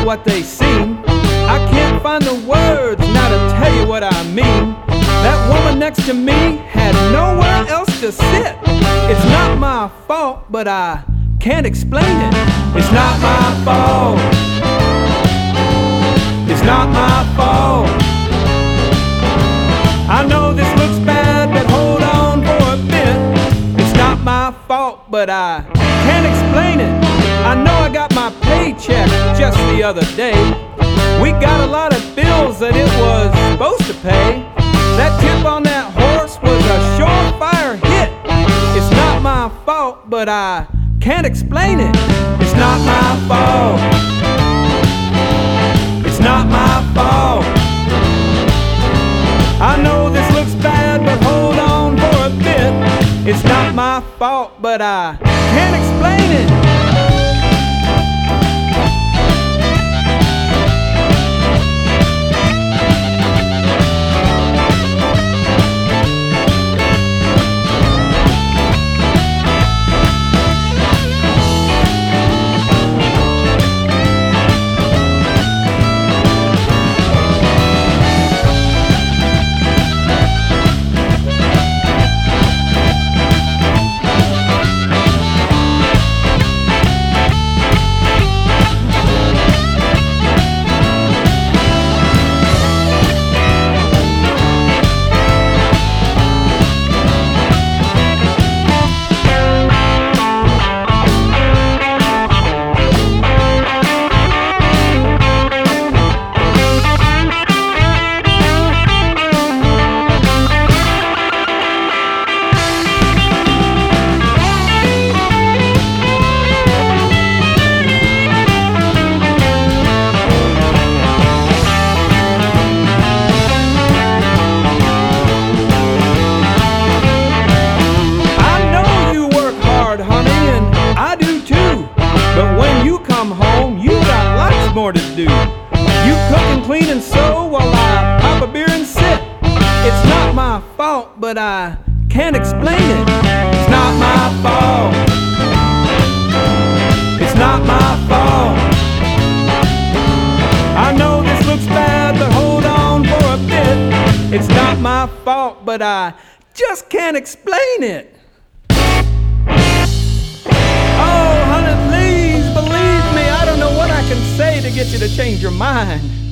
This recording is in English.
what they seem. I can't find the words now to tell you what I mean. That woman next to me had nowhere else to sit. It's not my fault, but I can't explain it. It's not my fault. It's not my fault. I know this looks bad, but hold on for a bit. It's not my fault, but I can't explain it. I know I got my paycheck just the other day. We got a lot of bills that it was supposed to pay. That tip on that horse was a surefire hit. It's not my fault, but I can't explain it. It's not my fault. It's not my fault. I know this looks bad, but hold on for a bit. It's not my fault, but I can't explain it. More to do. You cook and clean and sew while I pop a beer and sip. It's not my fault, but I can't explain it. It's not my fault. It's not my fault. I know this looks bad, but hold on for a bit. It's not my fault, but I just can't explain it. Oh, honey, please believe me, I don't know what I can say to get you to change your mind.